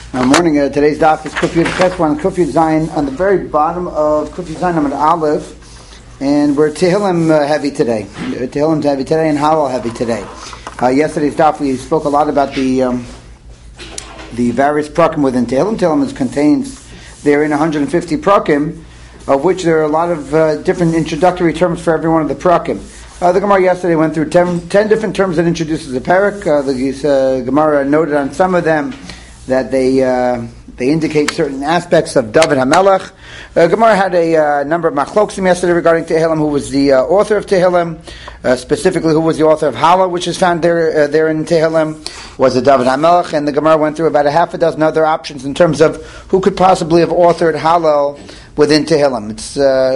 Morning. Today's daf is Kuf Yud Ches. We're on Kuf Yud Zayin on the very bottom of Kuf Yud Zayin Amud Aleph, and we're Tehillim heavy today. Tehillim's heavy today and Hallel heavy today. Yesterday's daf we spoke a lot about the various prakim within Tehillim. Tehillim contains therein 150 prakim, of which there are a lot of different introductory terms for every one of the prakim. The Gemara yesterday went through 10 different terms that introduces a parak. The Gemara noted on some of them that they indicate certain aspects of David HaMelech. Gemara had a number of machloksim yesterday regarding Tehillim, who was the author of Tehillim, specifically who was the author of Hallel, which is found there in Tehillim, was it David HaMelech, and the Gemara went through about a half a dozen other options in terms of who could possibly have authored Hallel within Tehillim. It's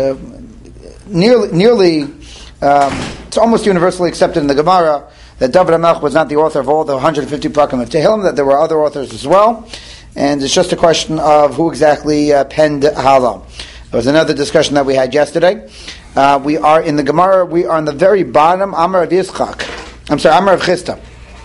nearly it's almost universally accepted in the Gemara that David HaMelech was not the author of all the 150 prakim of Tehillim, that there were other authors as well, and it's just a question of who exactly penned Hallel. There was another discussion that we had yesterday. We are in the Gemara, we are on the very bottom, Amar of Chisda.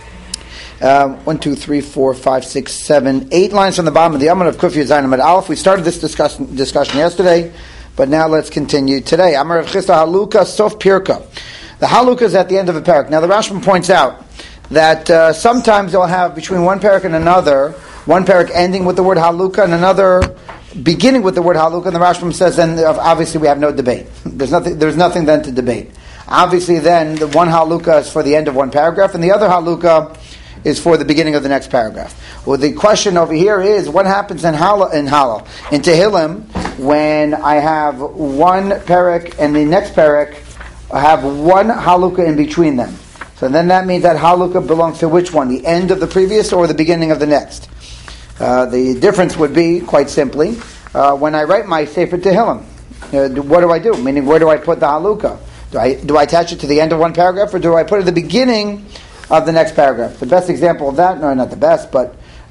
1, 2, 3, 4, 5, 6, 7, 8 lines from the bottom of the Amar of Kuf Yud Zayin Amud Aleph. We started this discussion yesterday, but now let's continue today. Amar of Chisda Haluka Sof Pirka. The halukah is at the end of a parak. Now the Rashbam points out that sometimes they'll have between one parak and another, one parak ending with the word halukah and another beginning with the word halukah, and the Rashbam says then obviously we have no debate. There's nothing then to debate. Obviously then the one halukah is for the end of one paragraph and the other halukah is for the beginning of the next paragraph. Well, the question over here is what happens in Tehillim when I have one parak and the next parak I have one halukah in between them. So then that means that halukah belongs to which one? The end of the previous or the beginning of the next? The difference would be, quite simply, when I write my Sefer Tehillim, what do I do? Meaning, where do I put the halukah? Do I attach it to the end of one paragraph or do I put it at the beginning of the next paragraph? The best example of that, no, not the best, but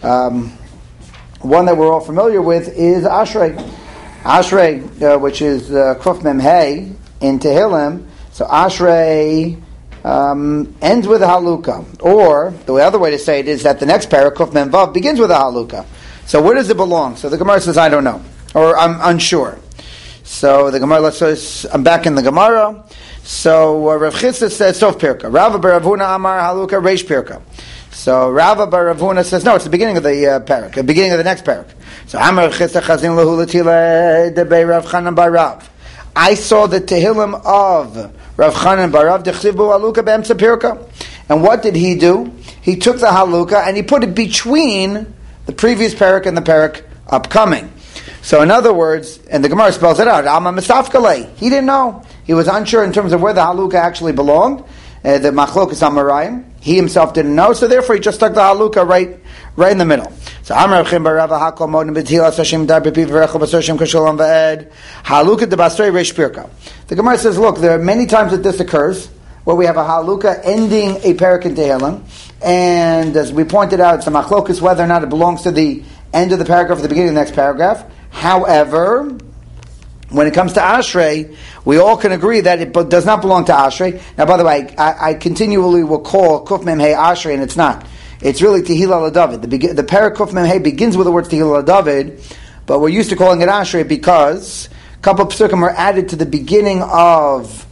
one that we're all familiar with is Ashrei. Ashrei, which is Kuf Mem Hey in Tehillim. So Ashrei ends with a halukah, or the other way to say it is that the next parak Kuf Mem Vav begins with a halukah. So where does it belong? So the Gemara says, I don't know, or I'm unsure. So the Gemara, I'm back in the Gemara. So Rav Chisda says Sof Pirka. Rava bar Rav Huna Amar Halukah Reish Pirka. So Rava bar Rav Huna says no, it's the beginning of the parak, the beginning of the next parak. So Amar Rav Chisda Chazin Lahu Latila Debei Rav Chanan bar Rav. I saw the Tehillim of Rav Chanan bar Rav Dechsiv Bu Halukah Be'emtza Pirka. And what did he do? He took the halukah and he put it between the previous parak and the parak upcoming. So in other words, and the Gemara spells it out, Alma Misafkalei. He didn't know. He was unsure in terms of where the halukah actually belonged. The Machlokas Amarayim. He himself didn't know, so therefore he just stuck the halukah right in the middle. So Amar Chim Barava Hakol Modin B'Tila Sashim Dar B'Piv V'Rechel B'Sashim Kasholam V'Ed Halukah D'Basrei Reish Pirka. The Gemara says, look, there are many times that this occurs where we have a halukah ending a parak in Tehillim, and as we pointed out, it's a machlokas whether or not it belongs to the end of the paragraph or the beginning of the next paragraph. However, when it comes to Ashrei, we all can agree that it does not belong to Ashrei. Now, by the way, I continually will call Kuf Mem Hey Ashrei, and it's not. It's really Tehillah LaDavid. The parak Kuf Mem Hey begins with the words Tehillah LaDavid, but we're used to calling it Ashrei because a couple of psukim are added to the beginning of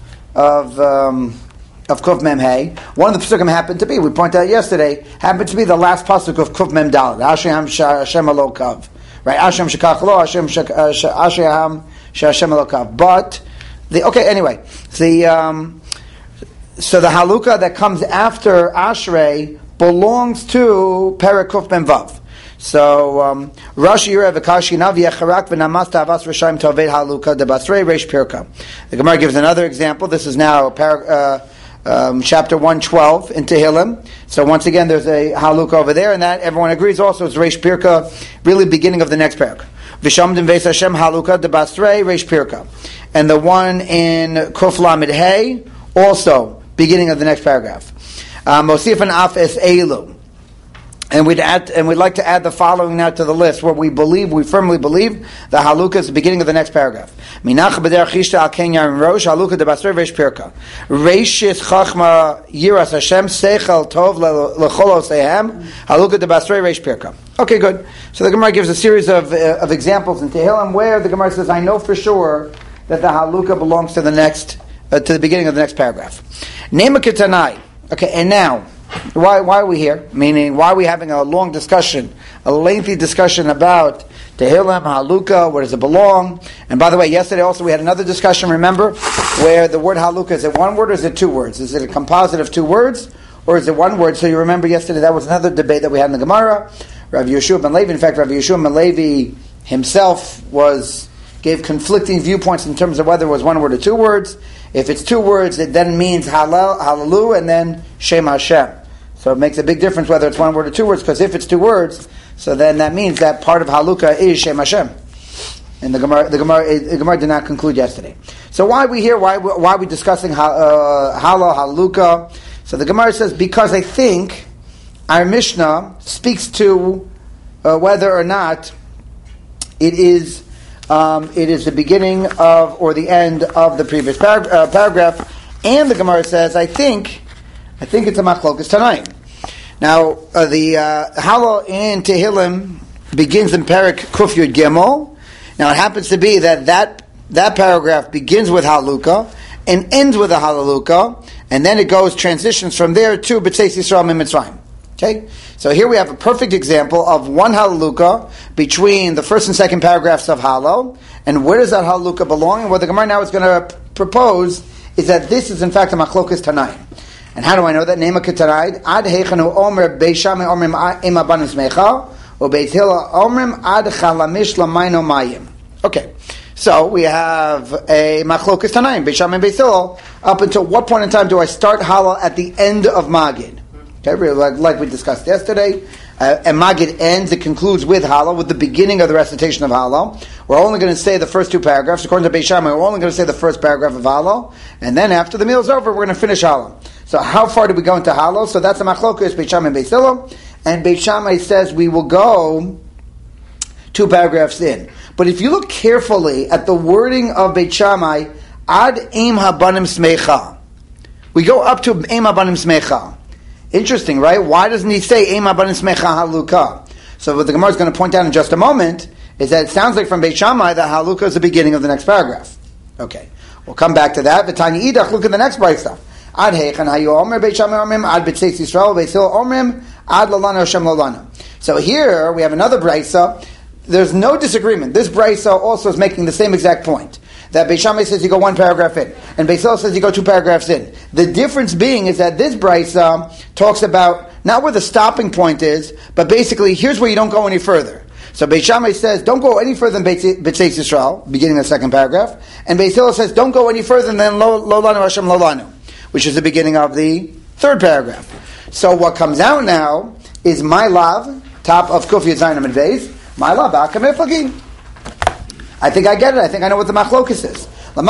Kuf Mem Hey. One of the psukim happened to be, we pointed out yesterday, happened to be the last pasuk of Kuf Mem Daled. Ashrei Ham Hashem Alo Kav. Right? Ashrei Shekach Lo, Ashrei Ham Hashem Alo Kav. But, anyway. So the halukah that comes after Ashrei belongs to Perek Kuf Mem Vav. So Rashi Yerev Akashi Nav Yecharak v'Namas Tavas Rishayim Tovei Halukah Debasrei Reish Pirka. The Gemara gives another example. This is now chapter 112 in Tehillim. So once again, there's a halukah over there, and that everyone agrees also is Reish Pirka, really beginning of the next parak. V'Shamdim Veis Hashem Halukah Debasrei Reish Pirka, and the one in Kuf Lamed Hey also beginning of the next paragraph. Mosif and Af Es Elu. And we'd like to add the following now to the list, where we firmly believe the halukah is the beginning of the next paragraph. Minach b'derech chishta al ken yarim rosh halukah de basrei reish pirka. Reishis chachma yiras Hashem seichel tov lechol oseihem halukah de basrei reish pirka. Okay, good. So the Gemara gives a series of examples in Tehillim where the Gemara says, I know for sure that the halukah belongs to the beginning of the next paragraph. Nema ketanai. Okay, and now, why are we here? Meaning, why are we having a long discussion, a lengthy discussion about Tehillim, halukah, where does it belong? And by the way, yesterday also we had another discussion, remember, where the word halukah, is it one word or is it two words? Is it a composite of two words or is it one word? So you remember yesterday that was another debate that we had in the Gemara. Rav Yeshua ben Levi, in fact, Rav Yeshua ben Levi himself gave conflicting viewpoints in terms of whether it was one word or two words. If it's two words, it then means halalu and then Shem Hashem. So it makes a big difference whether it's one word or two words, because if it's two words, so then that means that part of halukah is Shem Hashem. And the Gemara did not conclude yesterday. So why are we here? Why are we discussing halukah? So the Gemara says, because I think our Mishnah speaks to whether or not it is the beginning of or the end of the previous paragraph, and the Gemara says, I think it's a machlokas tanaim. Now, the halal in Tehillim begins in Perek Kuf Yud Gimel. Now, it happens to be that paragraph begins with halukah and ends with a halaluka, and then it transitions from there to B'tzeis Yisrael Min Mitzrayim. Okay? So here we have a perfect example of one halaluka between the first and second paragraphs of Halal, and where does that halaluka belong? And what the Gemara now is going to propose is that this is in fact a machlokas tanaim. And how do I know that? Nema ketanai ad heichanu omer beishame omrim ema banis mecha or Beit Hillel omrim ad chalamish lamayno mayim. Okay, so we have a machlokas tanaim beishame and Beit Hillel. Up until what point in time do I start Halal at the end of Magid? Okay, like we discussed yesterday. And Magid ends, it concludes with Halal, with the beginning of the recitation of Halal. We're only going to say the first two paragraphs. According to Beis Shammai, we're only going to say the first paragraph of Halal. And then after the meal's over, we're going to finish Halal. So how far do we go into Halal? So that's a machlokas, Beis Shammai and Beis Hillel. And Beis Shammai says we will go two paragraphs in. But if you look carefully at the wording of Beis Shammai, Ad Eim Habanim Smecha. We go up to Eim Habanim Smecha. Interesting, right? Why doesn't he say Eim Habanim Smecha Halukah? So what the Gemara is going to point out in just a moment is that it sounds like from Beis Shammai that Halukah is the beginning of the next paragraph. Okay, we'll come back to that. V'tani idach, look at the next brayso. Ad heichan hayu omer Beis Shammai omrim ad b'tzeis Yisrael Beis Hillel omrim ad lolana Hashem lolana. So here we have another brayso. There's no disagreement. This brayso also is making the same exact point. That Beis Shammai says you go one paragraph in, and Beis Hillel says you go two paragraphs in. The difference being is that this brayso talks about not where the stopping point is, but basically here's where you don't go any further. So Beis Shammai says don't go any further than B'tzeis Yisrael, beginning of the second paragraph, and Beis Hillel says don't go any further than Lo Lanu Hashem Lo Lanu, which is the beginning of the third paragraph. So what comes out now is my lav, top of Kuf Yud Zayin Amud Beis, my lav Ba'aka Miflagi. I think I get it. I think I know what the machlokas is.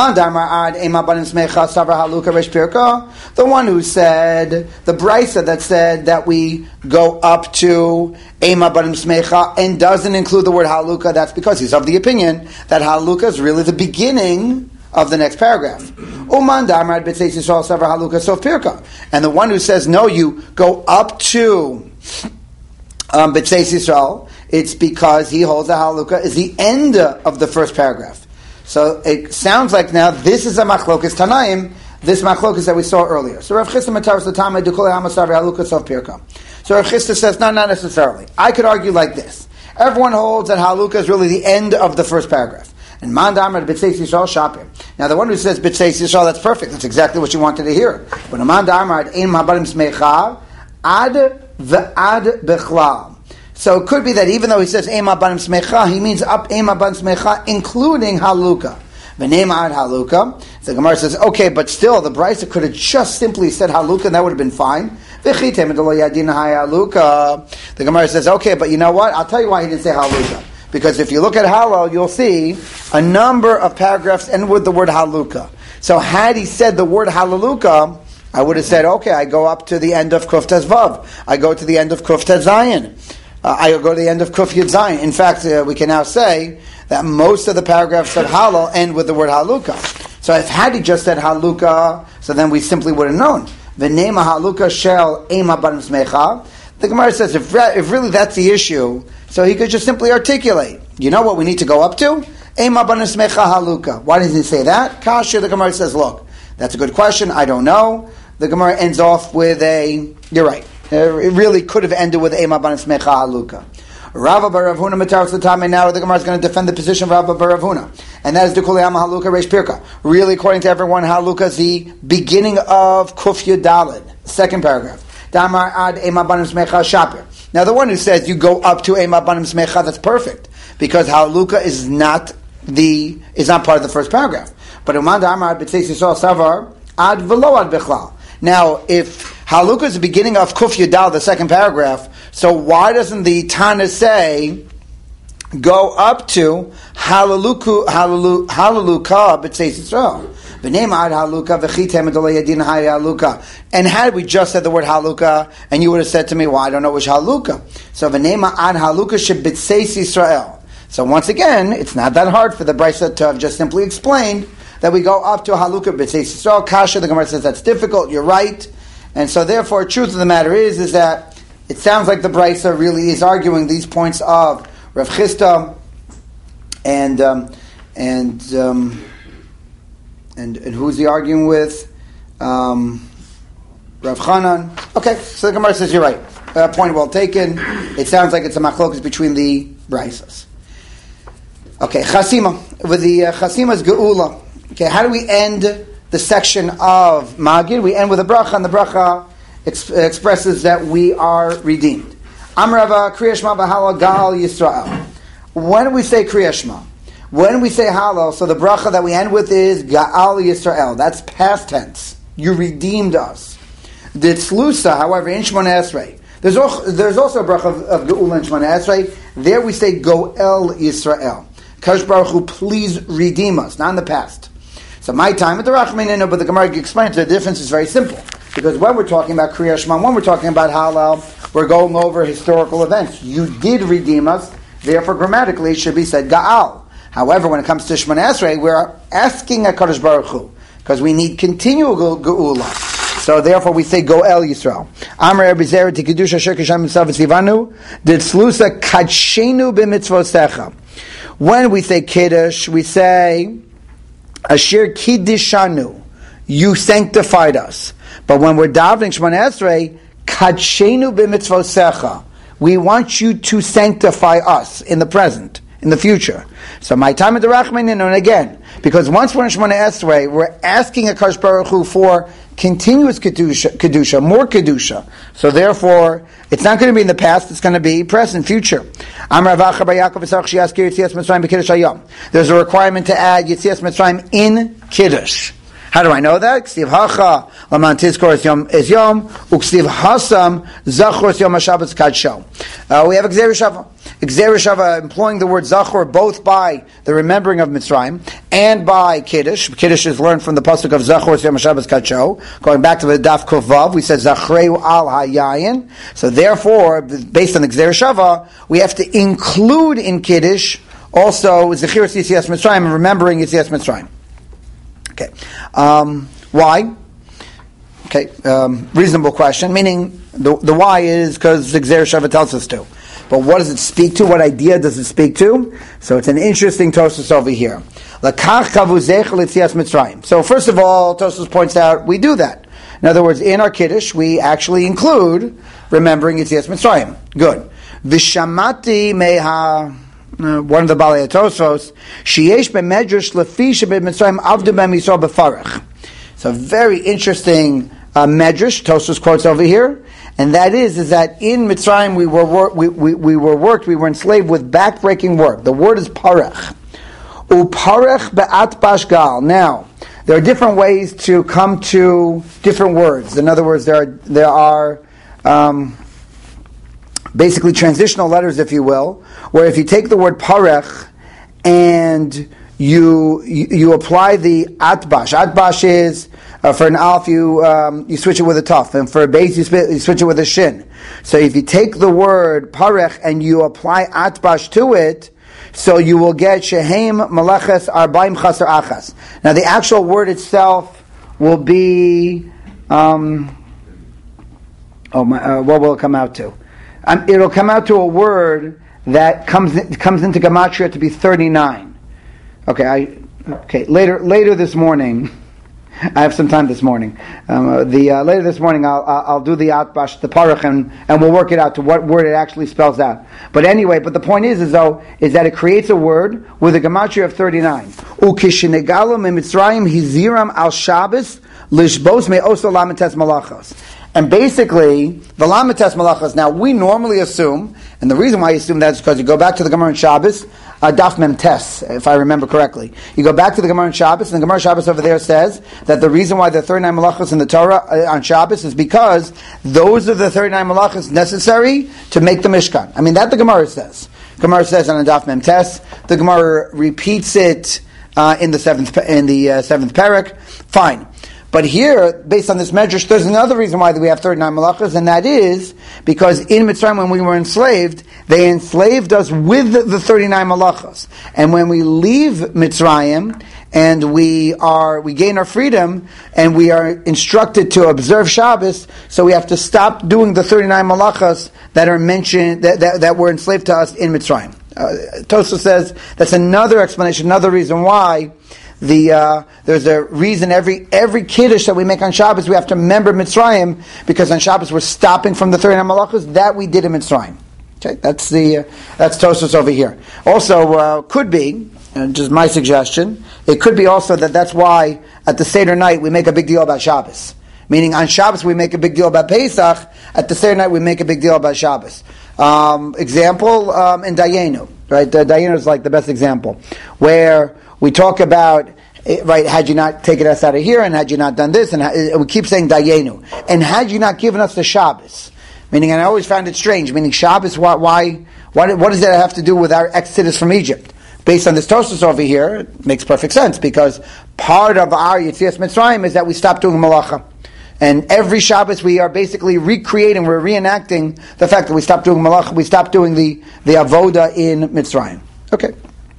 The one who said, the brisa that said that we go up to Ema Banim Smecha and doesn't include the word halukah, that's because he's of the opinion that halukah is really the beginning of the next paragraph. And the one who says, no, you go up to B'tzeis Yisrael, it's because he holds the halukah is the end of the first paragraph. So it sounds like now this is a machlokas tanaim, this machlokas that we saw earlier. So Rav Chisda Mataras L'Tamei D'Kol Hamasav Halukah Sof Pirka. So Rav Chisda says, no, not necessarily. I could argue like this. Everyone holds that halukah is really the end of the first paragraph. And Man Damar B'tzeis Yisrael Shapir. Now the one who says B'tzeis Yisrael, that's perfect. That's exactly what you wanted to hear. But Man Damar Ein Habarim Smecha Ad V'Ad B'Chlal. So it could be that even though he says Eima Banim Smecha, he means up Eima Banim Smecha, including Halukah. V'neima ad Halukah. The Gemara says, okay, but still, the Brisa could have just simply said Halukah, and that would have been fine. V'chitem edolo yadin Halukah. The Gemara says, okay, but you know what? I'll tell you why he didn't say Halukah. Because if you look at Halal, you'll see a number of paragraphs end with the word Halukah. So had he said the word Halukah, I would have said, okay, I go up to the end of Kuf Tez Vav. I go to the end of Kuf Tez Zayin. I go to the end of Kuf Yud Zayin. In fact, we can now say that most of the paragraphs of Halal end with the word Haluka. So if had he just said Haluka, so then we simply would have known. V'nema Haluka shel ema banim smecha. The Gemara says, if really that's the issue, so he could just simply articulate. You know what we need to go up to? Ema banim smecha Haluka. Why doesn't he say that? Kasha, the Gemara says, look, that's a good question. I don't know. The Gemara ends off with you're right. It really could have ended with Ema Banim Smecha Haluka. Rava bar Rav Huna Mataros L'Tamei. Now the Gemara is going to defend the position of Rava bar Rav Huna. And that is D'Kuli Ama Haluka Reish Pirka. Really, according to everyone, Haluka is the beginning of Kuf Yud Daled. Second paragraph. Damar Ad Ema Banim Smecha Shapir. Now the one who says you go up to Ema Banim Smecha, that's perfect. Because Haluka is not part of the first paragraph. But Uman Damar B'Tzeis Yisrael Savar Ad V'lo Ad B'Chlal. Now, if Haluka is the beginning of Kuf Yudal, the second paragraph, so why doesn't the Tana say, go up to Halaluka b'tzeis Yisrael? V'neimad Haluka v'chitem edolei yadin hay Haluka. And had we just said the word Haluka, and you would have said to me, well, I don't know which Haluka. So v'neimad Haluka sheb'tzeis Yisrael. So once again, it's not that hard for the Brisa to have just simply explained that we go up to Haluka b'tzeis Yisrael. Kasha, the Gemara says that's difficult. You're right, and so therefore, truth of the matter is that it sounds like the Brisa really is arguing these points of Rav Chisda and who's he arguing with? Rav Chanan. Okay, so the Gemara says you're right. Point well taken. It sounds like it's a machlokas between the Brisas. Okay, Chasima with the Chasima's Geula. Okay, how do we end the section of Magid? We end with a bracha, and the bracha expresses that we are redeemed. Amrava Kriya Shema b'Halal Gal Yisrael. When we say Kriya Shema, when we say Halal, so the bracha that we end with is Gaal Yisrael. That's past tense. You redeemed us. The Tzlusa, however, in Shemona Esrei, there's also a bracha of Geula in Shemona Esrei. There we say Goel Yisrael. Kadosh Baruch Hu, please redeem us. Not in the past. So my time at the Rachmanino, but the Gemara explains the difference is very simple. Because when we're talking about Kriya Shema, when we're talking about Halal, we're going over historical events. You did redeem us, therefore grammatically it should be said Ga'al. However, when it comes to Shemona Esrei, we're asking HaKadosh Baruch Hu, because we need continual Geula. So therefore we say Goel Yisrael. Amr Rabbi Zera Tikidusha Asher Kisham Mitzvah V'Tzivanu Ditzlusa Kadshenu B'Mitzvosecha. When we say Kiddush, we say Asher Kiddishanu, you sanctified us. But when we're davening Shemona Esrei, Kadshenu b'mitzvosecha, we want you to sanctify us in the present, in the future. So my time at the Rachmanin, and again, because once we're in Shemona Esrei, we're asking HaKadosh Baruch Hu for continuous kedusha, more kedusha. So therefore, it's not going to be in the past; it's going to be present, future. There's a requirement to add Yetzias Mitzrayim in Kiddush. How do I know that? Ksiv hacha laman tizkor es yom uksiv hasam zachor es yom hashabbos kadsho. We have Gzeir Shava. Gzeir Shava employing the word zachor both by the remembering of Mitzrayim and by Kiddush. Kiddush is learned from the pasuk of zachor es yom hashabbos kadsho. Going back to the daf kovav, we said zachreu al hayayin. So therefore, based on the Gzeir Shava, we have to include in Kiddush also zechiras Yetzias Mitzrayim and remembering Yetzias Mitzrayim. Okay. Why? Okay. Reasonable question. Meaning, the why is because the Gzeir Shava tells us to. But what does it speak to? What idea does it speak to? So it's an interesting Tosfos over here. So first of all, Tosfos points out we do that. In other words, in our Kiddush, we actually include remembering Yetzias Mitzrayim. Good. Vishamati meha. One of the Balei Tosfos, sheyesh bemedrash lefi shebemitzrayim avdu b'em Yisrael befarach. It's a very interesting medrash. Tosfos quotes over here, and that is that in Mitzrayim we were enslaved with backbreaking work. The word is parach. Uparach be'at bashgal. Now there are different ways to come to different words. In other words, there are basically transitional letters, if you will, where if you take the word parech and you apply the atbash. Atbash is For an alf, you switch it with a taf, and for a beis, you switch it with a shin. So if you take the word parech and you apply atbash to it, so you will get shehem malaches arbaim chaser achas. Now the actual word itself will be, what will it come out to? It'll come out to a word that comes into gematria to be 39. Okay. Later this morning, I have some time this morning. Later this morning, I'll do the atbash, the parach, and we'll work it out to what word it actually spells out. But anyway, the point is that it creates a word with a gematria of 39. Ukishinegalo mimitzrayim hiziram al Shabbos lishbos me'oso lamites malachos. And basically, the lamites malachos. Now, we normally assume, and the reason why you assume that is because you go back to the Gemara in Shabbos, Daf Mem Tes, if I remember correctly. You go back to the Gemara in Shabbos, and the Gemara Shabbos over there says that the reason why there are 39 malachos in the Torah on Shabbos is because those are the 39 malachos necessary to make the Mishkan. I mean, that the Gemara says. Gemara says on Daf Mem Tes. The Gemara repeats it in the seventh parak. Fine. But here, based on this medrash, there's another reason why we have 39 malachas, and that is because in Mitzrayim, when we were enslaved, they enslaved us with the 39 malachas. And when we leave Mitzrayim, and we gain our freedom, and we are instructed to observe Shabbos, so we have to stop doing the 39 malachas that are mentioned, that were enslaved to us in Mitzrayim. Tosfos says that's another explanation, another reason why there's a reason every kiddush that we make on Shabbos we have to remember Mitzrayim, because on Shabbos we're stopping from the 39 malachos that we did in Mitzrayim. Okay, that's Tosfos over here. Also, could be, and just my suggestion, it could be also that's why at the Seder night we make a big deal about Shabbos. Meaning on Shabbos we make a big deal about Pesach, at the Seder night we make a big deal about Shabbos. Example in Dayenu, right? Dayenu is like the best example, where we talk about, right, had you not taken us out of here, and had you not done this, and we keep saying Dayenu, and had you not given us the Shabbos, meaning, and I always found it strange, meaning Shabbos, what does that have to do with our exodus from Egypt? Based on this Tosfos over here, it makes perfect sense, because part of our Yetzias Mitzrayim is that we stop doing malacha. And every Shabbos we are basically we're reenacting the fact that we stopped doing malacha, we stopped doing the avoda in Mitzrayim. Okay.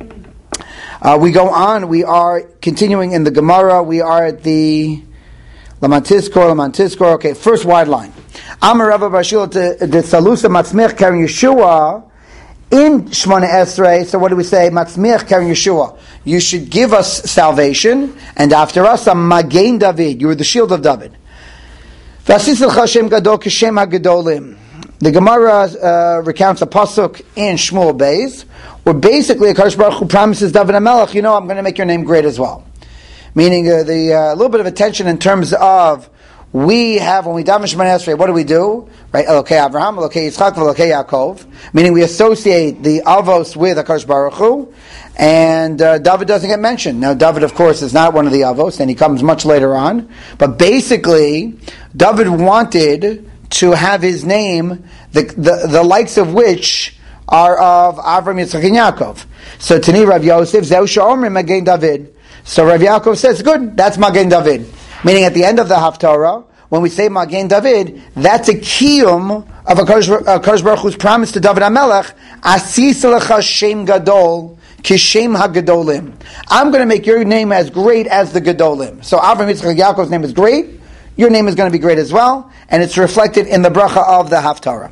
We go on. We are continuing in the Gemara. We are at the Lamantiskor. Okay, first wide line. Amar Rabba Bashil de Salusa Matzmich carrying Yeshua in Shmona Esrei. So what do we say? Matzmich carrying Yeshua. You should give us salvation, and after us a Magen David. You are the shield of David. V'asis l'cha Shem Gadol k'Shem HaGedolim. The Gemara recounts a pasuk in Shmuel Beis, where basically HaKadosh Baruch Hu promises David HaMelech, I'm going to make your name great as well. Meaning a little bit of attention in terms of we have, when we daven Shemona Esrei, what do? Right? Elokei Avraham, Elokei Yitzchak, Elokei Yaakov. Meaning we associate the Avos with HaKadosh Baruch Hu, and David doesn't get mentioned. Now David, of course, is not one of the Avos, and he comes much later on. But basically, David wanted to have his name, the likes of which are of Avram, Yitzchak, and Yaakov. So Tani Rav Yosef, Zeu She'omrim Magen David. So Rav Yaakov says, good, that's Magen David. Meaning at the end of the Haftarah, when we say Magen David, that's a kiyum of HaKadosh Baruch Hu's promise to David HaMelech, Asis lecha Shem Gadol, Kishem HaGedolim. I'm going to make your name as great as the Gedolim. So Avram, Yitzchak, Yaakov's name is great, your name is going to be great as well, and it's reflected in the bracha of the Haftarah.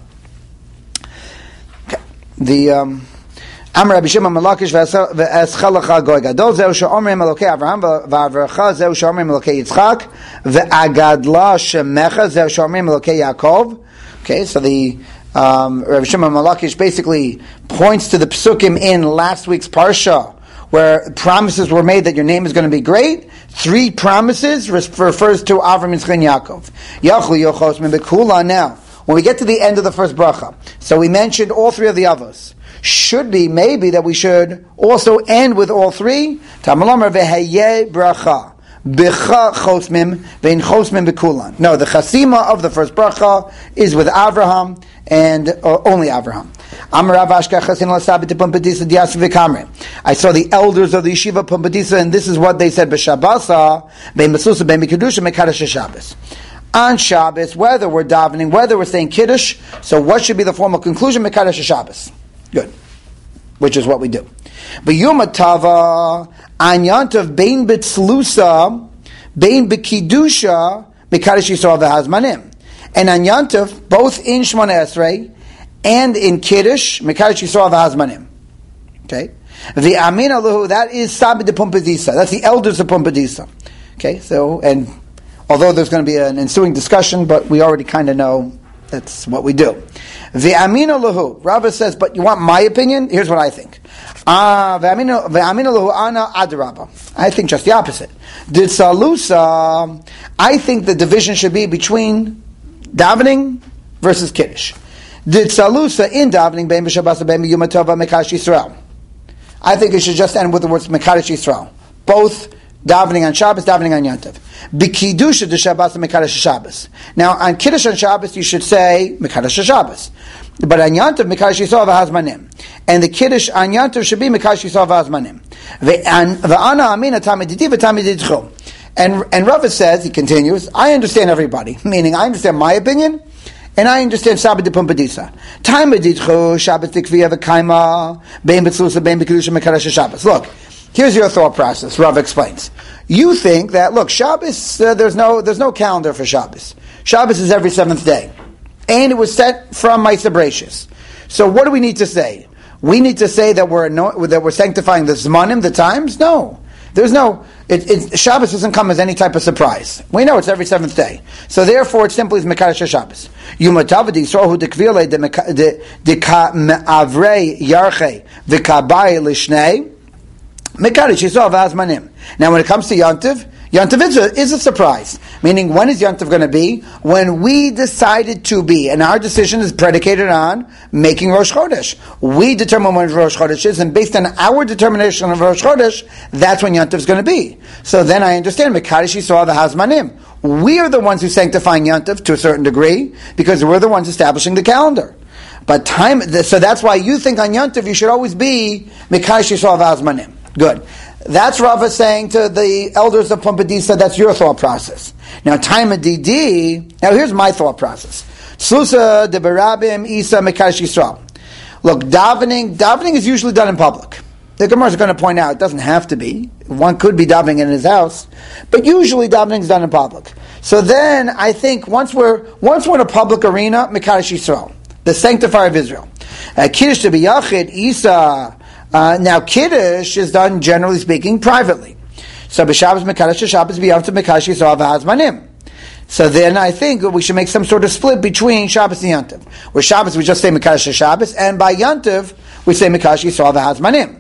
Okay. The Amar Rabbi Shimon Malakish ve'eschalacha goy gadol zeu she'omrim Elokei Avraham ve'avrecha zeu she'omrim Elokei Yitzchak ve'agadla shemecha zeu she'omrim Elokei Yaakov. Okay, so the Rabbi Shimon Malakish basically points to the psukim in last week's parsha, where promises were made that your name is going to be great. 3 promises refers to Avram, Yitzchak, and Yaakov. Yachlu yochos min bekula. Now, when we get to the end of the first bracha, so we mentioned all 3 of the avos. Should be maybe that we should also end with all 3. Tamalomer veheye bracha bicha chosmim vein chosmim bekulan. No, the chasima of the first bracha is with Avraham and only Avraham. I saw the elders of the yeshiva Pumbedisa, and this is what they said: on Shabbos, whether we're davening, whether we're saying Kiddush, so what should be the formal conclusion? Mekadosh Shabbos. Good. Which is what we do. But Yom Tava, an Yantav, bein b'tzlusa, bein b'kidusha, Mekadosh Yisrael v'hazmanim. And on Yantav, both in Shmona Esrei and in Kiddush, Mekadosh Yisrael v'hazmanim. Okay? The Amin Aluhu, that is Sabid de Pumbedisa. That's the elders of Pumbedisa. Okay? So, and although there's going to be an ensuing discussion, but we already kind of know that's what we do. Ve'amina lahu. Rava says, but you want my opinion? Here's what I think. Ve'amina lahu ana adarabba. I think just the opposite. Did salusa, I think the division should be between davening versus kiddush. Did salusa in davening bein b'shabbos bein b'yom tova mekadosh Yisrael. I think it should just end with the words mekadosh Yisrael. Both davening on Shabbos, davening on Yantav. B'kiddusha de Shabbos and Mekadosh Shabbos. Now, on Kiddush on Shabbos, you should say Mekadosh Shabbos. But on Yantav, Mekadosh Yisrael v'hazmanim. And the Kiddush on Yantav should be Mekadosh Yisrael v'hazmanim. V'ana amina tamiditi v'tamiditchu. And Rava says, he continues, I understand everybody. Meaning, I understand my opinion, and I understand Sabbath de Pumbedisa. Tamiditchu, Shabbos tikviya v'kaima, bein b'tzlusa, bein b'kiddusha, Mekadosh Shabbos. Look, here's your thought process. Rav explains. You think that, look, Shabbos, there's no calendar for Shabbos. Shabbos is every seventh day. And it was set from Ma'aseh Bereishis. So what do we need to say? We need to say that we're sanctifying the Zmanim, the times? No. There's no, Shabbos doesn't come as any type of surprise. We know it's every seventh day. So therefore, it simply is Mekadosh Shabbos. Yumatavadi Yisrael dekvile de avrei yarche v'kabai lishnei Mekadosh Yisrael v'hazmanim. Now, when it comes to Yantiv is a surprise. Meaning, when is Yantiv going to be? When we decided to be, and our decision is predicated on making Rosh Chodesh. We determine when Rosh Chodesh is, and based on our determination of Rosh Chodesh, that's when Yantiv is going to be. So then I understand Mekadosh Yisrael v'hazmanim. We are the ones who sanctifying Yantiv to a certain degree because we're the ones establishing the calendar. But so that's why you think on Yantiv you should always be Mekadosh Yisrael v'hazmanim. Good. That's Rava saying to the elders of Pumbedisa, that's your thought process. Now, Taima Didi, now here's my thought process. Slusa de Barabim Isa Mekadosh Yisrael. Look, davening is usually done in public. The Gemara is going to point out, it doesn't have to be. One could be davening in his house, but usually davening is done in public. So then, I think, once we're in a public arena, Mekadosh Yisrael, the sanctifier of Israel. Kiddush de B'yachid Isa. Now, Kiddush is done, generally speaking, privately. So, b'Shabbos Mekadosh Shabbos b'Yom Tov Mekadosh Yisrael v'hazmanim. So then I think we should make some sort of split between Shabbos and Yom Tov. Where Shabbos we just say Mekadosh Shabbos, and by Yom Tov we say Mekadosh Yisrael v'hazmanim.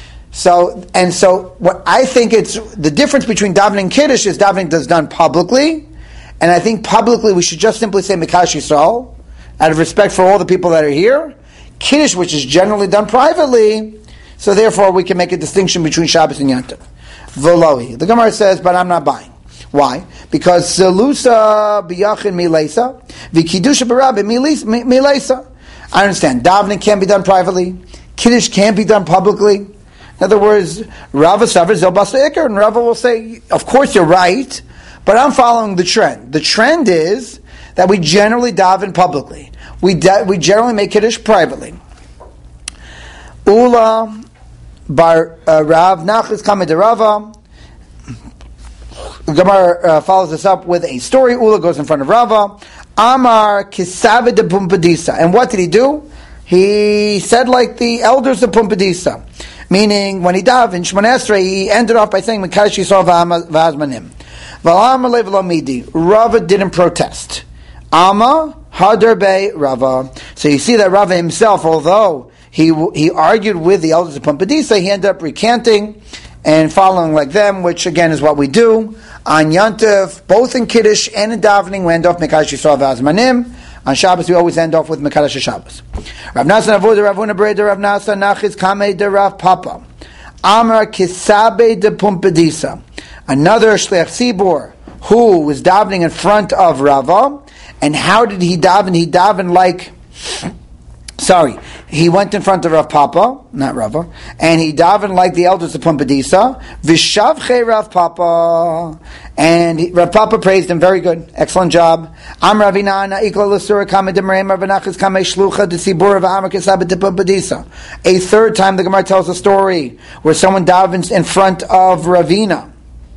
So what I think it's the difference between davening and Kiddush is davening is done publicly, and I think publicly we should just simply say Mekadosh Yisrael out of respect for all the people that are here. Kiddush, which is generally done privately. So therefore, we can make a distinction between Shabbos and Yom Tov. V'lohi. The Gemara says, but I'm not buying. Why? Because Selusa b'yachin milesa, v'kiddusha b'rabbi milesa. I understand. Davening can't be done privately. Kiddush can't be done publicly. In other words, Rava Savar Zel Basa Iker, and Rava will say, of course you're right, but I'm following the trend. The trend is that we generally daven publicly. We generally make Kiddush privately. Ula bar Rav Nachas Kameh Rava. Gemara follows this up with a story. Ula goes in front of Rava. Amar Kisaved de Pumbedisa. And what did he do? He said like the elders of Pumbedisa. Meaning, when he davened Shmoneh Esrei, he ended off by saying Mekadosh Yisrael v'hazmanim. V'amar lev lo midi. Rava didn't protest. Ama hadar be Rava. So you see that Rava himself, although he argued with the elders of Pumbedisa, he ended up recanting and following like them, which again is what we do. On Yantiv, both in Kiddush and in davening, we end off Mekadosh Yisrael v'hazmanim. On Shabbos, we always end off with Mekadosh Shabbos. Rav Nasan Avoda, Rav Huna Bereda, Rav Nasan Nachis Kameh de Rav Papa. Amar Kisabe de Pumbedisa. Another Shliach Tzibur who was davening in front of Rava. And how did he daven? He davened like, he went in front of Rav Papa, not Rava, and he davened like the elders of Pumbedisa. Vishavche Rav Papa, and Rav Papa praised him. Very good, excellent job. Am Ravinana ikla l'sura kama demreim Ravanachas kama shlucha d'tzibur v'amakasabet Pumbedisa. A third time, the Gemara tells a story where someone davens in front of Ravina.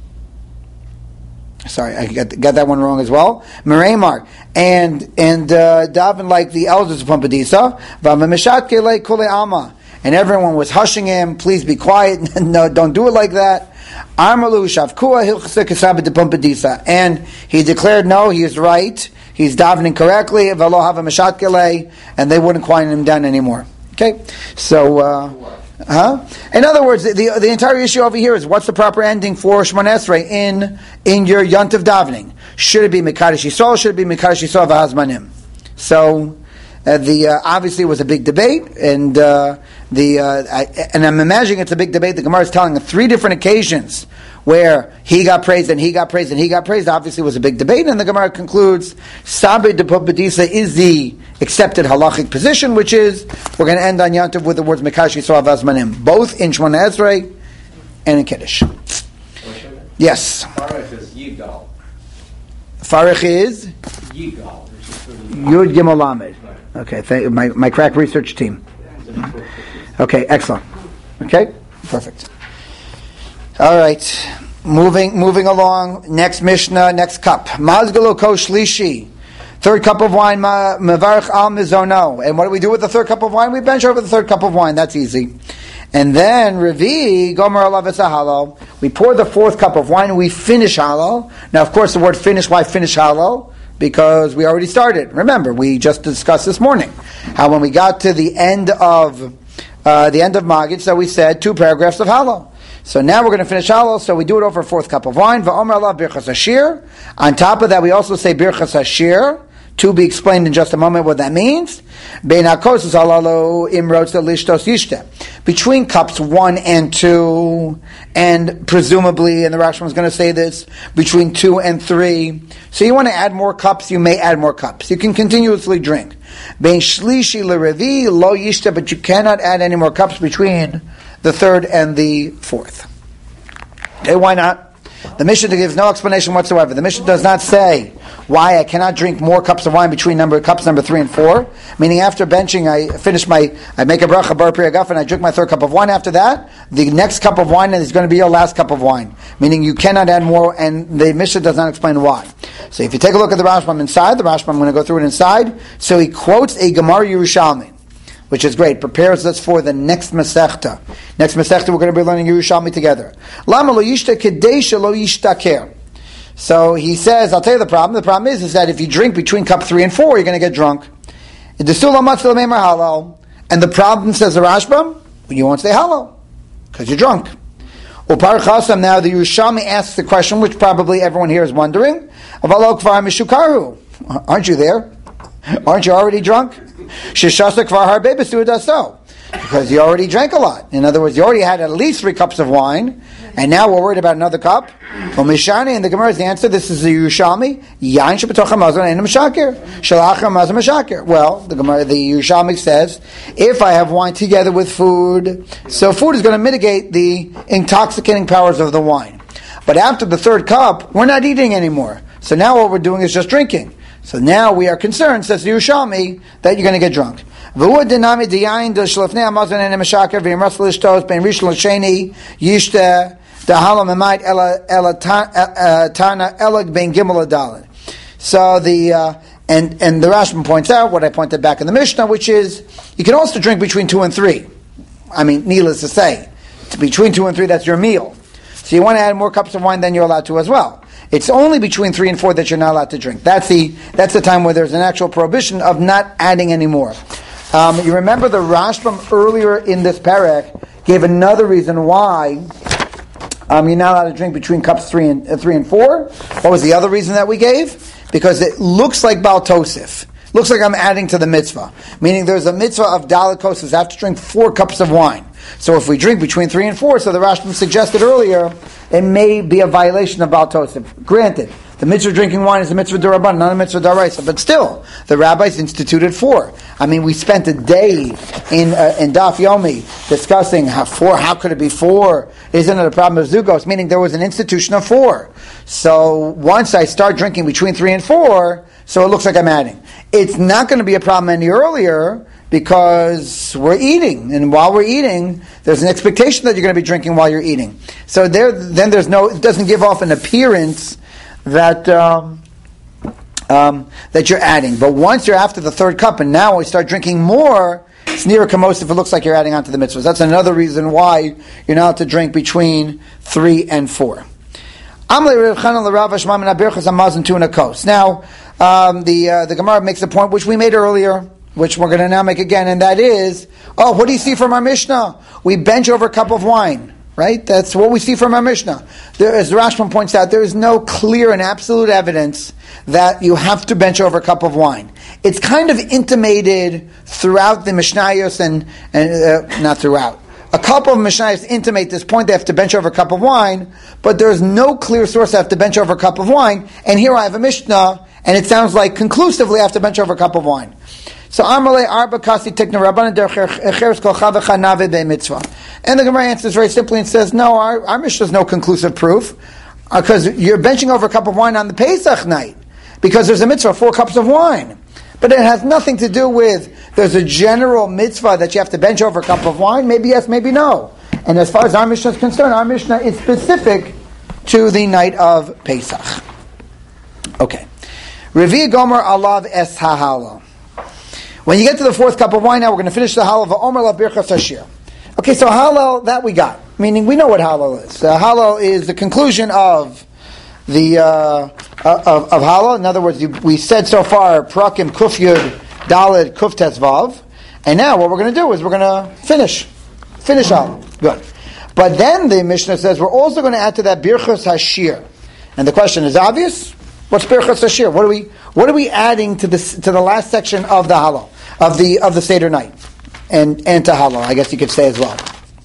Sorry, I got that one wrong as well. Mereimar and daven like the elders of Pumbedisa. V'amemeshatke le kule alma, and everyone was hushing him. Please be quiet. No, don't do it like that. Armalu shavkua hilchasek kasabet de Pumbedisa, and he declared, no, he is right. He's davening correctly. V'lo hava meshatke le, and they wouldn't quiet him down anymore. Okay, so. In other words, the entire issue over here is what's the proper ending for Shemona Esrei in your Yontiv davening? Should it be Mekadosh Yisrael? Should it be Mekadosh Yisrael v'Hazmanim? So obviously it was a big debate, and I'm imagining it's a big debate. The Gemara is telling on 3 different occasions where he got praised and he got praised and he got praised. Obviously it was a big debate, and the Gemara concludes Sabed de Pumbedisa is the accepted halachic position, which is we're going to end on Yontiv with the words Mekadosh Yisrael v'Hazmanim, both in Shemona Esrei and in Kiddush. Yes. Farich is Yigal. Farich is Yigal. Yud Gimel Lamed. Okay, my crack research team. Okay, excellent. Okay, perfect. All right, moving along. Next Mishnah, next cup. Mazgalo ko shlishi. Third cup of wine, mevarich al mizono. And what do we do with the third cup of wine? We bench over the third cup of wine. That's easy. And then Revi gomer alav halal. We pour the fourth cup of wine and we finish halal. Now, of course, the word finish. Why finish halal? Because we already started. Remember, we just discussed this morning how when we got to the end of Magid, so we said 2 paragraphs of halal. So now we're going to finish halal, so we do it over a fourth cup of wine. Va'omer alav birchas hashir. On top of that, we also say birchas hashir, to be explained in just a moment what that means. Bein hakosas halalu imrotz lishtos yishte. Between cups 1 and 2, and presumably, and the Rashbam is going to say this, between 2 and 3. So you want to add more cups, you may add more cups. You can continuously drink. Bein shlishi l'revi lo yishte, but you cannot add any more cups between the third and the fourth. Okay, why not? The Mishnah gives no explanation whatsoever. The Mishnah does not say why I cannot drink more cups of wine between cups number 3 and 4. Meaning after benching, I make a bracha bar priyagaf and I drink my third cup of wine. After that, the next cup of wine is going to be your last cup of wine. Meaning you cannot add more, and the Mishnah does not explain why. So if you take a look at the Rashbam inside, I'm going to go through it inside. So he quotes a Gemara Yerushalmi, which is great, prepares us for the next Masechta. Next Masechta, we're going to be learning Yerushalmi together. Lama lo yishta kedesha lo yishtaker. So he says, I'll tell you the problem. The problem is that if you drink between cup 3 and 4, you're going to get drunk. And the problem, says the Rashbam, you won't stay halal, because you're drunk. Upar Chasam, now the Yerushalmi asks the question, which probably everyone here is wondering, aren't you there? Aren't you already drunk? Because you already drank a lot. In other words, you already had at least 3 cups of wine, and now we're worried about another cup. And the Gemara is the answer. This is the Yerushalmi. Well, the Yerushalmi says, if I have wine together with food, so food is going to mitigate the intoxicating powers of the wine. But after the third cup, we're not eating anymore. So now what we're doing is just drinking. So now we are concerned, says the Yerushalmi, that you're going to get drunk. So and the Rashbam points out what I pointed back in the Mishnah, which is you can also drink between 2 and 3. I mean, needless to say, between 2 and 3, that's your meal. So you want to add more cups of wine than you're allowed to as well. It's only between 3 and 4 that you're not allowed to drink. That's the time where there's an actual prohibition of not adding any more. You remember the Rashbam earlier in this parak gave another reason why you're not allowed to drink between cups 3 and 4. What was the other reason that we gave? Because it looks like Baal Tosif. Looks like I'm adding to the mitzvah. Meaning there's a mitzvah of Dalet Kosas. I have to drink 4 cups of wine. So if we drink between 3 and 4, so the Rashbam suggested earlier, it may be a violation of Baal Tosif. Granted, The mitzvah of drinking wine is a mitzvah d'Rabbanan, not a mitzvah d'Oraisa. But still, the rabbis instituted 4. I mean, we spent a day in Daf Yomi discussing how could it be 4? Isn't it a problem of zugos? Meaning there was an institution of 4. So once I start drinking between 3 and 4, so it looks like I'm adding. It's not going to be a problem any earlier because we're eating, and while we're eating, there's an expectation that you're going to be drinking while you're eating. So it doesn't give off an appearance that that you're adding. But once you're after the 3rd cup, and now we start drinking more, it's near kamos if it looks like you're adding onto the mitzvahs. That's another reason why you're not to drink between 3 and 4. Now, the Gemara makes a point which we made earlier, which we're going to now make again, and that is, what do you see from our Mishnah? We bench over a cup of wine, right? That's what we see from our Mishnah. As the Rashbam points out, there is no clear and absolute evidence that you have to bench over a cup of wine. It's kind of intimated throughout the Mishnayos and not throughout. A couple of Mishnayos intimate this point they have to bench over a cup of wine, but there's no clear source I have to bench over a cup of wine, and here I have a Mishnah, and it sounds like conclusively I have to bench over a cup of wine. So Amalei Arba Kasi Tikna Rabbanan Dercheres Kol Chavecha Nave Be Mitzvah. And the Gemara answers very simply and says, no, our Mishnah is no conclusive proof, because you're benching over a cup of wine on the Pesach night, because there's a mitzvah, 4 cups of wine. But it has nothing to do with, there's a general mitzvah that you have to bench over a cup of wine, maybe yes, maybe no. And as far as our Mishnah is concerned, our Mishnah is specific to the night of Pesach. Okay. Revi Gomer Alav Es HaHalal. When you get to the 4th cup of wine, now we're going to finish the halal of Omer La Birchas Hashir. Okay, so halal, that we got. Meaning, we know what halal is. Halal is the conclusion of the of halal. In other words, we said so far, Prakim Kuf Yud Daled Kuf Tes Vav. And now what we're going to do is we're going to finish halal. Good. But then the Mishnah says we're also going to add to that Birchas Hashir. And the question is obvious. What's Birchas Hashir? What are we adding to the last section of the halal, of the Seder night, and to halal? I guess you could say as well.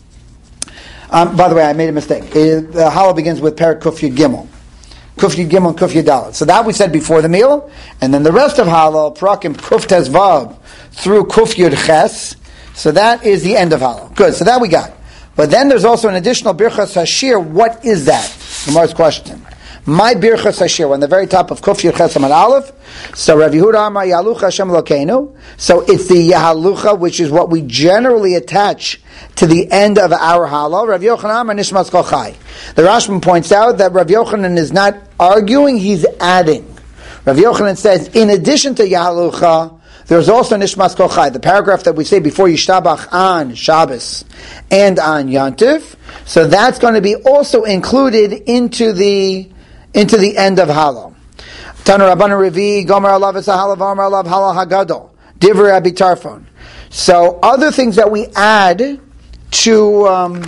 By the way, I made a mistake. The halal begins with Perek Kuf Yud Gimel, Kuf Yud Gimel, Kuf Yud Dalet. So that we said before the meal, and then the rest of halal, Prakim Kuf Tes Vav through Kuf Yud Ches. So that is the end of halal. Good. So that we got. But then there's also an additional Birchas Hashir. What is that? Gemara's question. My Birchas Hashir, on the very top of Kuf Yud Ches Amud Aleph. So Rav Yehuda Amar Yahalucha Hashem Elokeinu. So it's the Yahalucha, which is what we generally attach to the end of our halal. Rav Yochanan Amar Nishmas Kol Chai. The Rashbam points out that Rav Yochanan is not arguing; he's adding. Rav Yochanan says, in addition to Yahalucha, there's also Nishmas Kol Chai, the paragraph that we say before Yishtabach on Shabbos and on Yantiv. So that's going to be also included into the end of halal. Tana Rabbana Revi Gomer Alav Es HaHalav Amar Alav Halal Hagadol Divrei Rabbi Tarfon. So other things that we add to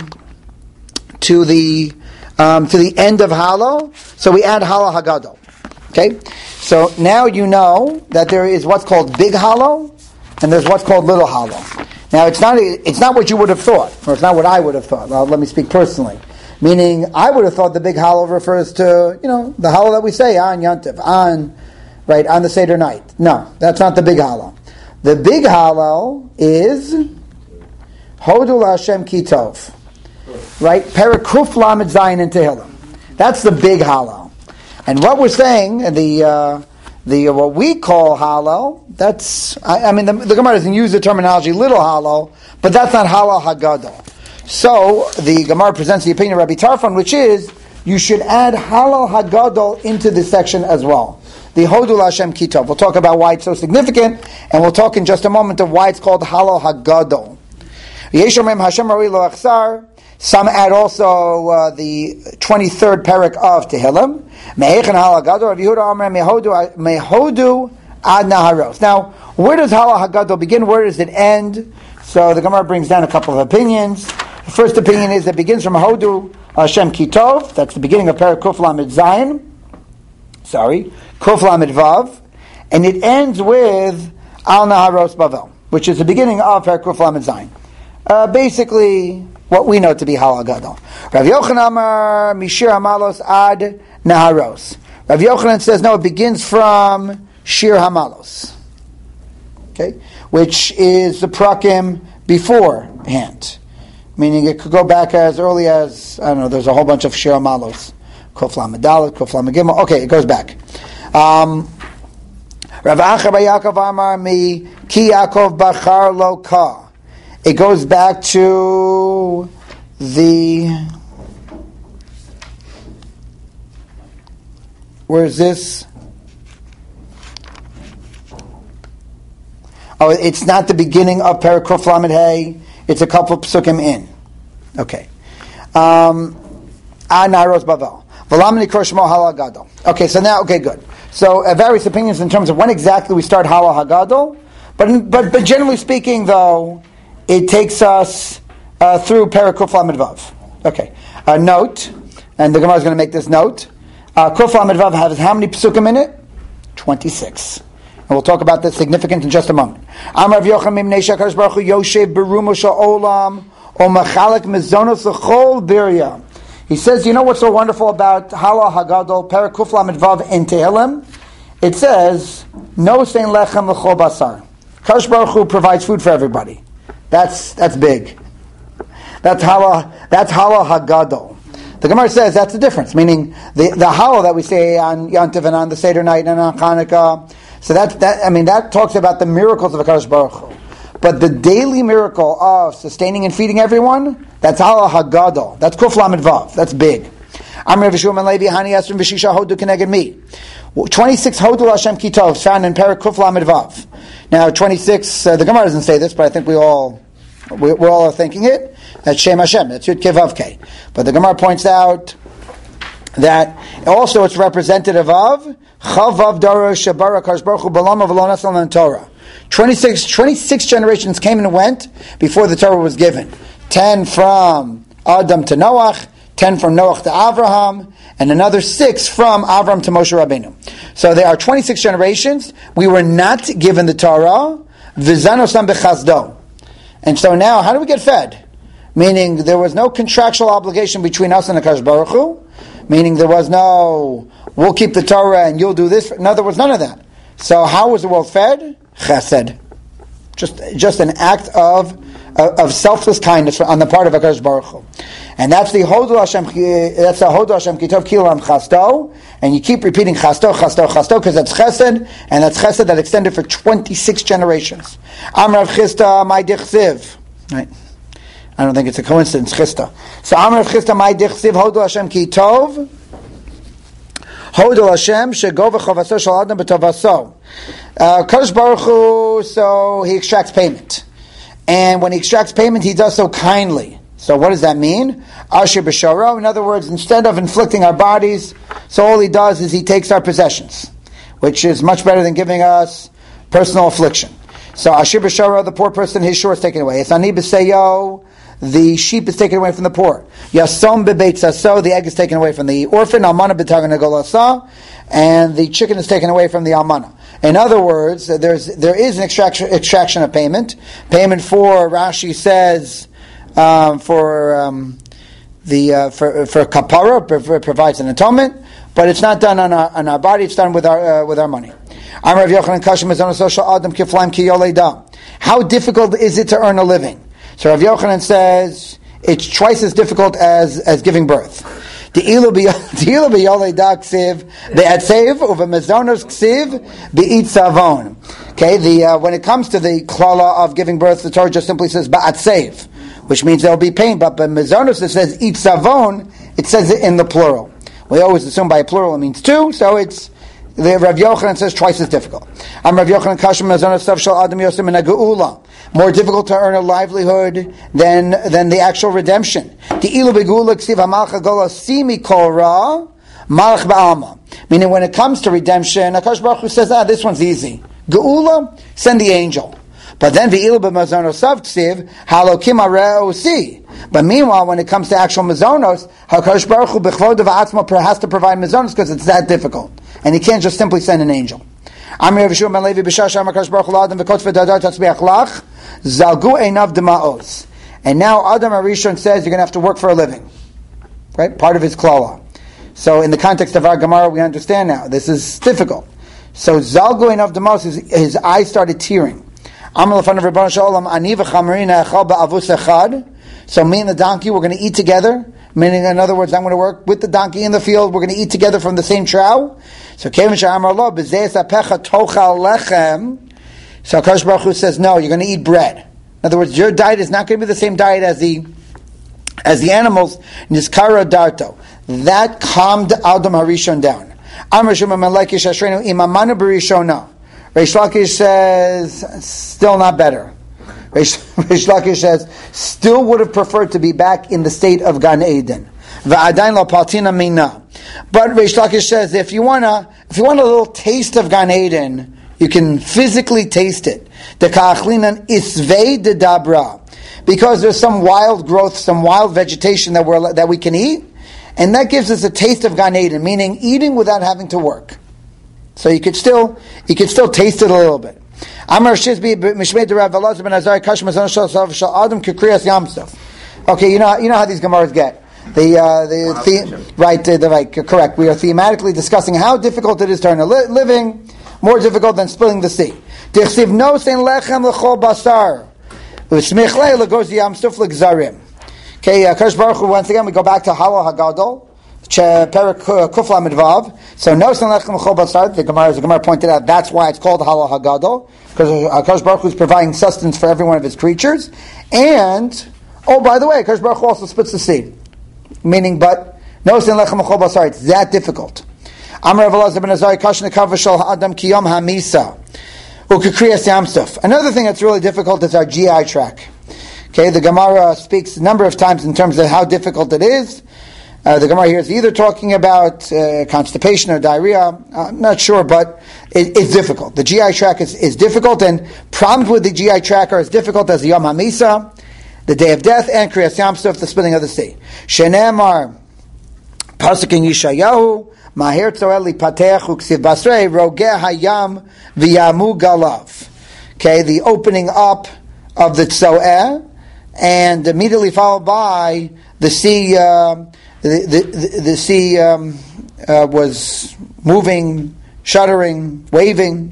the end of halal. So we add Halal Hagadol. Okay. So now you know that there is what's called big halal and there's what's called little halal. Now it's not what you would have thought, or it's not what I would have thought. Well, let me speak personally. Meaning, I would have thought the big halal refers to, the halal that we say on Yantiv, on the Seder night. No, that's not the big halal. The big halal is Hodu Hashem Ki Tov. Right? Perek Kuf Lamed Zayin in Tehillim. That's the big halal. And what we're saying, the what we call halal, that's, the Gemara doesn't use the terminology little halal, but that's not halal hagadol. So, the Gemara presents the opinion of Rabbi Tarfon, which is, you should add halal hagadol into this section as well. The Hodul Hashem Kitov. We'll talk about why it's so significant, and we'll talk in just a moment of why it's called halal hagadol. Yeshomem Hashem Ari Lo Achsar. Some add also the 23rd parak of Tehillim. Me'echen halal hagadol. Rav Yehuda Omer mehodu ad naharos. Now, where does halal hagadol begin? Where does it end? So the Gemara brings down a couple of opinions. The first opinion is that it begins from Hodu Hashem Kitov. That's the beginning of Perek Kuf Lamed Zayin. Kuf Lamed Vav. And it ends with Al Naharos Bavel, which is the beginning of Perek Kuf Lamed Zayin. Basically, what we know to be Halal Gadol. Rav Yochanan Amar Mishir Hamalos Ad Naharos. Rav Yochanan says, no, it begins from Shir Hamalos. Okay? Which is the prakim beforehand. Meaning it could go back as early as, I don't know, there's a whole bunch of Shir Hamalos. Kuf Lamed Dalet, Kuf Lamed Gimel. Okay, it goes back. Rav Acha bar Yaakov Amar mi Ki Yaakov Bachar Lo Ka. It goes back to the... Where is this? Oh, it's not the beginning of Perek Kuf Lamed Hey. It's a couple of psukim in. Okay. Naros Bavel. Okay, so now, okay, good. So various opinions in terms of when exactly we start Hala Hagadol, but generally speaking, though, it takes us through Perek Kuf Lamed Vav. Okay. Note, and the Gemara is going to make this note. Kuf Lamed Vav has how many psukim in it? 26. And we'll talk about the significance in just a moment. Amar Rav Yochanan Mimnei Shakadosh Baruch Hu Yoshev Berumo Sha'olam O Machalek Mezonos L'Chol Birya. He says, you know what's so wonderful about Hala Hagadol Perek Kuf Lamed Vav in Tehillim? It says, No Sein Lechem L'Chol Basar. Kadosh Baruch Hu provides food for everybody. That's big. That's Hala Hagadol. The Gemara says that's the difference, meaning the Hala that we say on Yom Tov and on the Seder night and on Hanukkah. So that talks about the miracles of HaKadosh Baruch Hu. But the daily miracle of sustaining and feeding everyone, that's Hala Hagadol. That's Kuf Lamed Vav. That's big. Amr V'Shum and Levi Hani Yasrim V'Shisha Hodu Keneged Mi. 26 Hodu Hashem Kitov found in Perek Kuf Lamed Vav. Now 26, the Gemara doesn't say this, but I think we're all are thinking it. That's Shem Hashem. That's Yud Kei Vav Kei. But the Gemara points out that also it's representative of Chavav Dara Shabara Kadosh Baruch Hu B'Lama V'Lo Nasal Lan Torah. 26 generations came and went before the Torah was given. 10 from Adam to Noach, 10 from Noach to Avraham, and another 6 from Avram to Moshe Rabbeinu. So there are 26 generations. We were not given the Torah. V'zanosam b'chazdo. And so now, how do we get fed? Meaning there was no contractual obligation between us and the HaKadosh Baruch Hu. Meaning there was no, we'll keep the Torah and you'll do this. No, there was none of that. So how was the world fed? Chesed. Just an act of selfless kindness on the part of HaKadosh Baruch Hu. And that's the Hodu Hashem Kitov Kilam Chasto. And you keep repeating Chasto, because that's Chesed, and that's Chesed that extended for 26 generations. Amrav Chista, my Dichsiv. Right? I don't think it's a coincidence, Chista. So Amrav Chista, my Dichsiv, Hodu Hashem Kitov. Hodu Hashem, Shego V'Chavaso Shal Adam B'Tovaso. Kadosh Baruch Hu, so he extracts payment. And when he extracts payment, he does so kindly. So what does that mean? Asher b'sharo. In other words, instead of inflicting our bodies, so all he does is he takes our possessions, which is much better than giving us personal affliction. So Asher b'sharo, the poor person, his shore is taken away. It's ani b'seyo, the sheep is taken away from the poor. Yasom b'beit saso, the egg is taken away from the orphan. Almana b'tagan agolasa, and the chicken is taken away from the almana. In other words, there is an extraction of payment. Payment for, Rashi says, for kapara, provides an atonement, but it's not done on our body. It's done with our money. How difficult is it to earn a living? So Rav Yochanan says it's twice as difficult as giving birth. Okay, when it comes to the klala of giving birth, the Torah just simply says ba'atsev, which means there will be pain. But by mezonos it says itzavon, it says it in the plural. We always assume by a plural it means two, so it's the Rav Yochanan says twice as difficult. I'm Rav Yochanan Kashem mezonos sav shal adam yosem min ha'geula. More difficult to earn a livelihood than the actual redemption. Meaning when it comes to redemption, HaKadosh Baruch Hu says, this one's easy. Geula, send the angel. But then but meanwhile, when it comes to actual mazonos, HaKadosh Baruch Hu has to provide mazonos because it's that difficult. And he can't just simply send an angel. And now Adam Arishon says you're going to have to work for a living. Right? Part of his klala. So in the context of our Gemara, we understand now. This is difficult. So Zal going of Demos, his eyes started tearing. So me and the donkey, we're going to eat together. Meaning, in other words, I'm going to work with the donkey in the field. We're going to eat together from the same trough. So Akash Baruch Hu says, no, you're going to eat bread. In other words, your diet is not going to be the same diet as the animals. Niskara Darto. That calmed Adam Harishon down. Reish Lakish says, still not better. Reish Lakish says, still would have preferred to be back in the state of Gan Eden. V'adayin lo paltina mina. But Reish Lakish says, if you want a little taste of Gan Eden, you can physically taste it. Deka'achlinan isvei de dabra. Because there's some wild growth, some wild vegetation that we can eat, and that gives us a taste of Gan Eden, meaning eating without having to work. So you could still taste it a little bit. Amar Shizbi Mishmei de Rav Elazar ben Azariah Kash Mazon Shal Adam Kikriyas Yamsuf. Okay, you know how these Gemaras get. Right, correct. We are thematically discussing how difficult it is to earn a living, more difficult than splitting the sea. Dichsiv no sein lechem lechol basar. V'smichlei legos Yamsuf legzarim. Okay, Kash Baruch Hu, once again we go back to Halal Hagadol. Perak Kufla Midvav. So no Sanlechem Chol Basar. The Gemara pointed out that's why it's called Halal Hagadol, because Akash Baruch Hu is providing sustenance for every one of his creatures. And by the way, Akash Baruch Hu also splits the sea. Meaning, but no Sanlechem Chol Basar. It's that difficult. Amar Rav Elazar ben Azariah Kash Nekav V'Shal Ha'adam Kiyom Hamisa U'Kikriyas Yamsuf. Another thing that's really difficult is our GI tract. Okay, the Gemara speaks a number of times in terms of how difficult it is. The Gemara here is either talking about constipation or diarrhea. I'm not sure, but it's difficult. The GI tract is difficult, and problems with the GI tract are as difficult as the Yom HaMisa, the Day of Death, and Kriyas Yamsuf, the splitting of the sea. Shenemar, Pasuk in Yeshayahu, Maher Tzoeli Patech Uksiv Basrei, Rogeh Hayam V'yamu Galav. Okay, the opening up of the Tzoeh, and immediately followed by the sea. The sea was moving, shuddering, waving.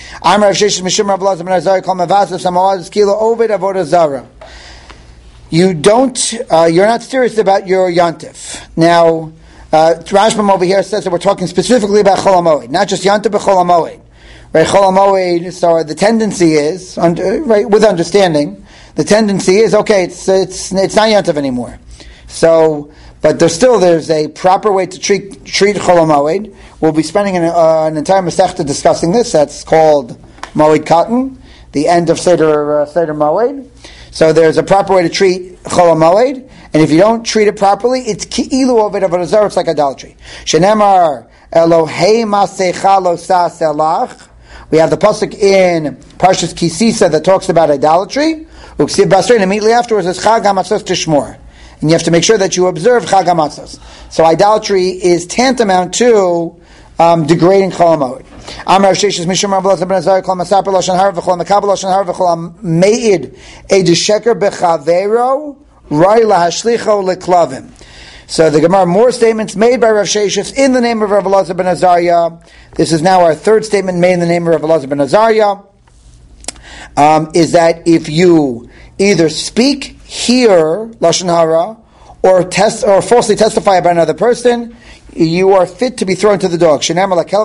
You're not serious about your yontif. Now, Rashbam over here says that we're talking specifically about Chol HaMoed, not just yontif, but Chol HaMoed. Right, Chol HaMoed. So the tendency is, right, with understanding, the tendency is okay. It's not yontif anymore. So. But there's a proper way to treat Chol HaMoed. We'll be spending an entire Masechta discussing this. That's called Moed Katan, the end of Seder Moed. So there's a proper way to treat Chol HaMoed, and if you don't treat it properly, it's ki'ilu of avodah zarah. It's like idolatry. Shenemar Elohei Masecha Lo Sa'selach. We have the pasuk in Parshas Kisisa that talks about idolatry. Uksiv Basrein, immediately afterwards is Chag HaMatzos Tishmor. And you have to make sure that you observe Chag HaMatzos. So idolatry is tantamount to degrading Chol HaMoed. Amar Sheshes Mishum Rav Elazar ben Azariah Kol Masaper Lashon Hara V'Chol Makabel Lashon Hara V'Chol Meid Edisheker B'Chavero Roi Lahashlicho Leklavim. So the Gemara, more statements made by Rav Sheshes in the name of Rav Elazar ben Azariah. This is now our third statement made in the name of Rav Elazar ben Azariah. Is that if you either speak, hear Lashon Hara, or falsely testify about another person, you are fit to be thrown to the dog. The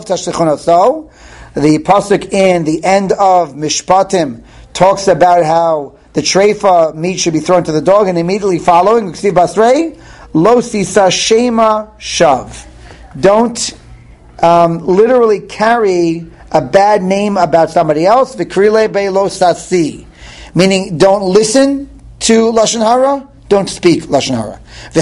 pasuk in the end of Mishpatim talks about how the treifa meat should be thrown to the dog, and immediately following, Lo sisa shema shav. Don't literally carry a bad name about somebody else. V'krile be lo sasi, meaning don't listen to Lashon Hara, don't speak Lashon Hara.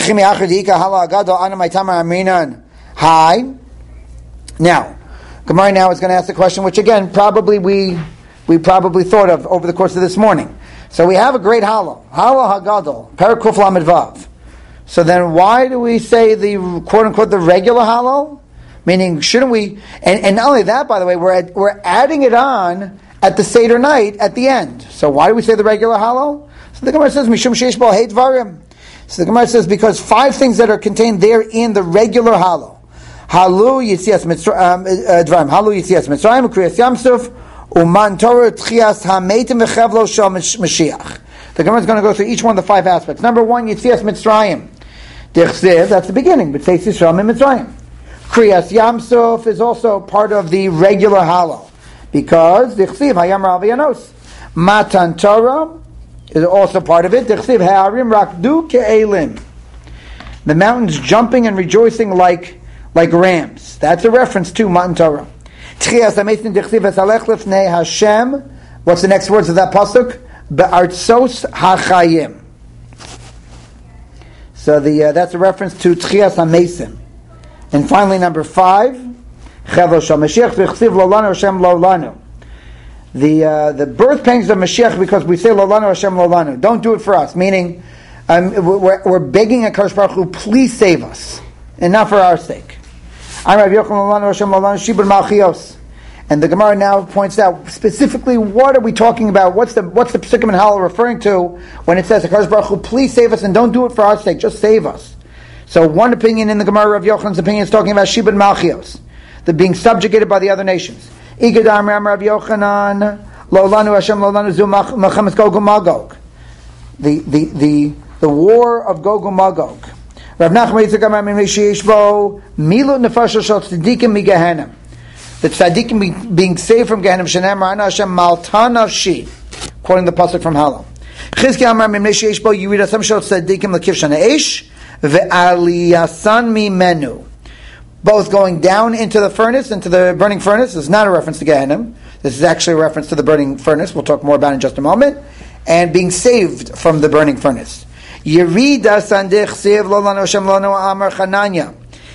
Hi. Now, Gemara now is going to ask the question, which again, probably we thought of over the course of this morning. So we have a great Halal Hagadol, Perak Kuf Lamed Vav. So then why do we say the quote-unquote the regular Halal? Meaning, shouldn't we, and not only that, by the way, we're adding it on at the Seder night at the end. So why do we say the regular Halal? So the Gemara says, Mishum Sheish Bo Heit Varim. So the Gemara says, because 5 things that are contained there in the regular Halal. Halu Yitzias Mitzrayim, Halu Yitzias Mitzrayim, Kriyas Yamsuf, Uman Torah Tchias HaMeitim V'Chevlo Shel Mashiach. The Gemara is going to go through each one of the 5 aspects. Number 1, Yitzias Mitzrayim. Dichsev, that's the beginning, but Tzeis Yisrael in Mitzrayim. Kriyas Yamsuf is also part of the regular Halo, because Dichsev Hayam Rav Yanos. Matan Torah is also part of it. Dichsev Ha'arim Rakdu Ke'elim. The mountains jumping and rejoicing like rams. That's a reference to Matan Torah. Tchias HaMeitim Dichsev Esalech Lifnei Hashem. What's the next words of that pasuk? Be'artzos HaChayim. So that's a reference to Tchias HaMeitim. And finally, number 5, Chevlo Shel Mashiach V'chsiv Lo Lanu Hashem Lo Lanu. The birth pangs of Mashiach, because we say Lo Lanu Hashem Lo Lanu. Don't do it for us. Meaning, we're begging HaKadosh Baruch Hu, please save us, and not for our sake. I'm Rav Yochanan Lo Lanu Hashem Lo Lanu Shibur Malchios. And the Gemara now points out specifically, what are we talking about? What's the Psukim and Halal referring to when it says HaKadosh Baruch Hu, please save us, and don't do it for our sake, just save us. So one opinion in the Gemara, Rav Yochanan's opinion, is talking about Shibud Malchios, the being subjugated by the other nations. Igadam Ram Rav Yochanan Lo Lanu Hashem Lo Lanu Zu Mechemes Gog uMagog. The war of Gog uMagog. Rav Nachman Yitzchak Amar Mimei Sheish Bo Milut Nefashos Shel Tzadikim MiGehenim. The tzaddikim being saved from Gehenna, Shenemar Ana Hashem Malta Nafshi, quoting the pasuk from Halal. Chizkiah Amar Mimnei Sheish Bo Yiridasam Shel Tzaddikim L'Kif Shana Eish Ve'aliyasan Mimenu. Both going down into the furnace, into the burning furnace. This is not a reference to Gehenna. This is actually a reference to the burning furnace. We'll talk more about it in just a moment. And being saved from the burning furnace. Yiridasan Dechsev Lo Lanu Hashem Lo Lanu Amar Chananya.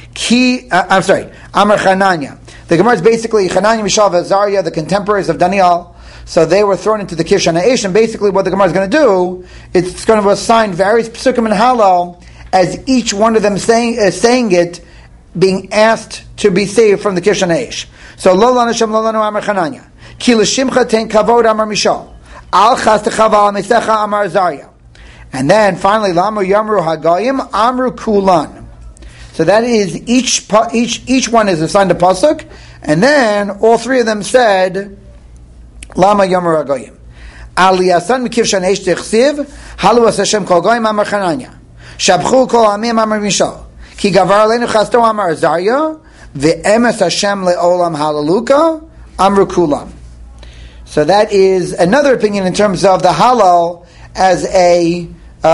Amar Chananya. The Gemara is basically Chananya, Mishael, Azariah, the contemporaries of Daniel. So they were thrown into the Kif Shana Eish, and basically what the Gemara is going to do, it's going to assign various Psukim and Halal as each one of them saying it, being asked to be saved from the Kif Shana Eish. So Lo Lanu Hashem Lo Lanu Amar Chananya, Ki L'Shimcha Tein Kavod Amar Mishael, Al Chas Techav Al Mesecha Amar Azariah, and then finally Lamu Yamru Hagayim Amru Kulan. So that is each one is assigned a pasuk, and then all 3 of them said, Lama Yomer Agoyim. Aliyasan Mikif Shanesh Tichsiv, Halu As Hashem Kol Goyim Amar Chananya, Shabchu Kol Amim Amar Mishal, Ki Gavar Aleinu Chasto Amar Azariah, Ve'emes Hashem Le'olam Halaluka, Amru Kulam. So that is another opinion in terms of the Halal as a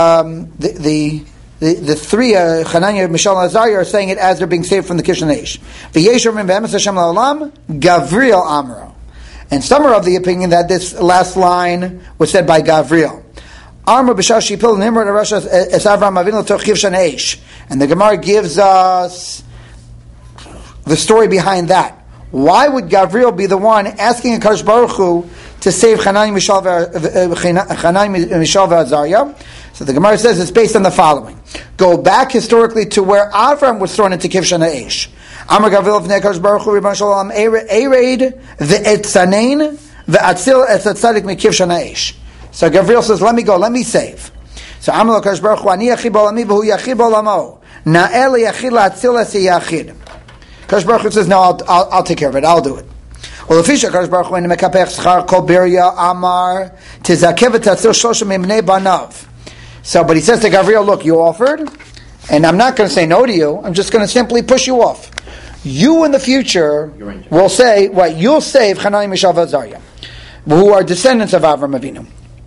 the 3, Chananya, Mishael, and Azariah, are saying it as they're being saved from the Kif Shana Eish. V'yesher min v'emes Hashem la'olam, Gavriel Amro. And some are of the opinion that this last line was said by Gavriel. Amro b'shas shipil nimrod arashas es Avram Avinu l'toch Kif Shana Eish. And the Gemara gives us the story behind that. Why would Gavriel be the one asking HaKadosh Baruch Hu to save Chananya, Mishael, Azariah? So the Gemara says it's based on the following. Go back historically to where Avram was thrown into Kif Shana Eish. Amar Gavriel v'nei HaKadosh Baruch Hu Ribbon Shalom Ereid v'etzanein v'atzil et tzaddik mikif Shana Eish. So Gavriel says, let me go, let me save. So Amar HaKadosh Baruch Hu Ani yachid b'olami v'hu yachid b'olamo na'el yachid la'atzil es yachid. HaKadosh Baruch Hu says, no, I'll take care of it, I'll do it. Well, the HaKadosh Baruch Hu in mekapech schar kol beria Amar tizakev v'tatzil shloshim mimnei banav. So, but he says to Gavriel, look, you offered, and I'm not going to say no to you, I'm just going to simply push you off. You in the future will say, what, you'll save Chananya, Mishael, Azariah, who are descendants of Avram Avinu.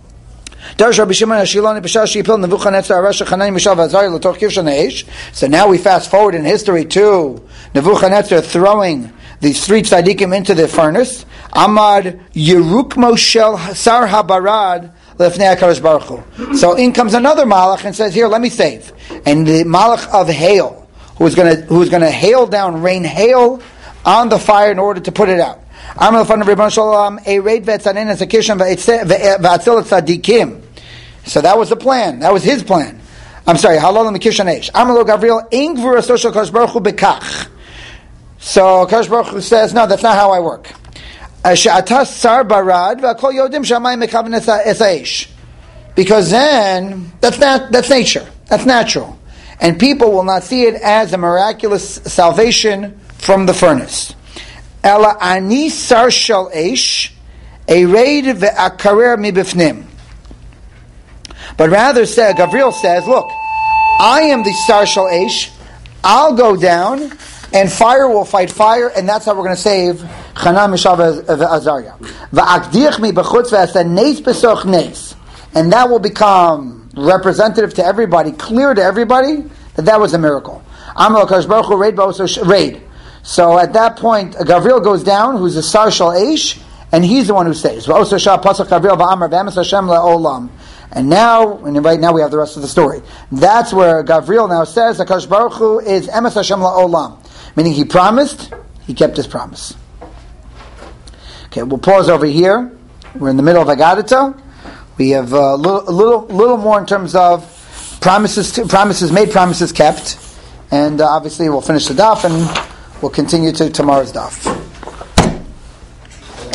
So now we fast forward in history to Nebuchadnezzar throwing these 3 tzaddikim into the furnace. Amad Yeruk Moshel Sar Habarad. So in comes another malach and says, here, let me save. And the malach of hail, who's going to hail down, rain hail on the fire in order to put it out. So that was the plan. That was his plan. I'm sorry. So Kadosh Baruch Hu says, no, that's not how I work. Because then that's nature, that's natural, and people will not see it as a miraculous salvation from the furnace. Ela ani sar shel eish, ereid ve'akarer mibifnim. But rather, Gabriel says, look, I am the sar shel eish, I'll go down, and fire will fight fire, and that's how we're going to save Chana, Mishael, Azariah. Va'akdiach mi b'chutz ve'asa neis besoch neis. And that will become representative to everybody, clear to everybody, that was a miracle. Amar HaKadosh Baruch Hu raid. So at that point, Gabriel goes down, who's a sar shel eish, and he's the one who saves. And right now we have the rest of the story. That's where Gabriel now says, HaKadosh Baruch Hu is emes Hashem la'olam. Meaning he promised, he kept his promise. Okay, we'll pause over here. We're in the middle of Haggadah. We have a little more in terms of promises made, promises kept. And obviously we'll finish the daf and we'll continue to tomorrow's daf.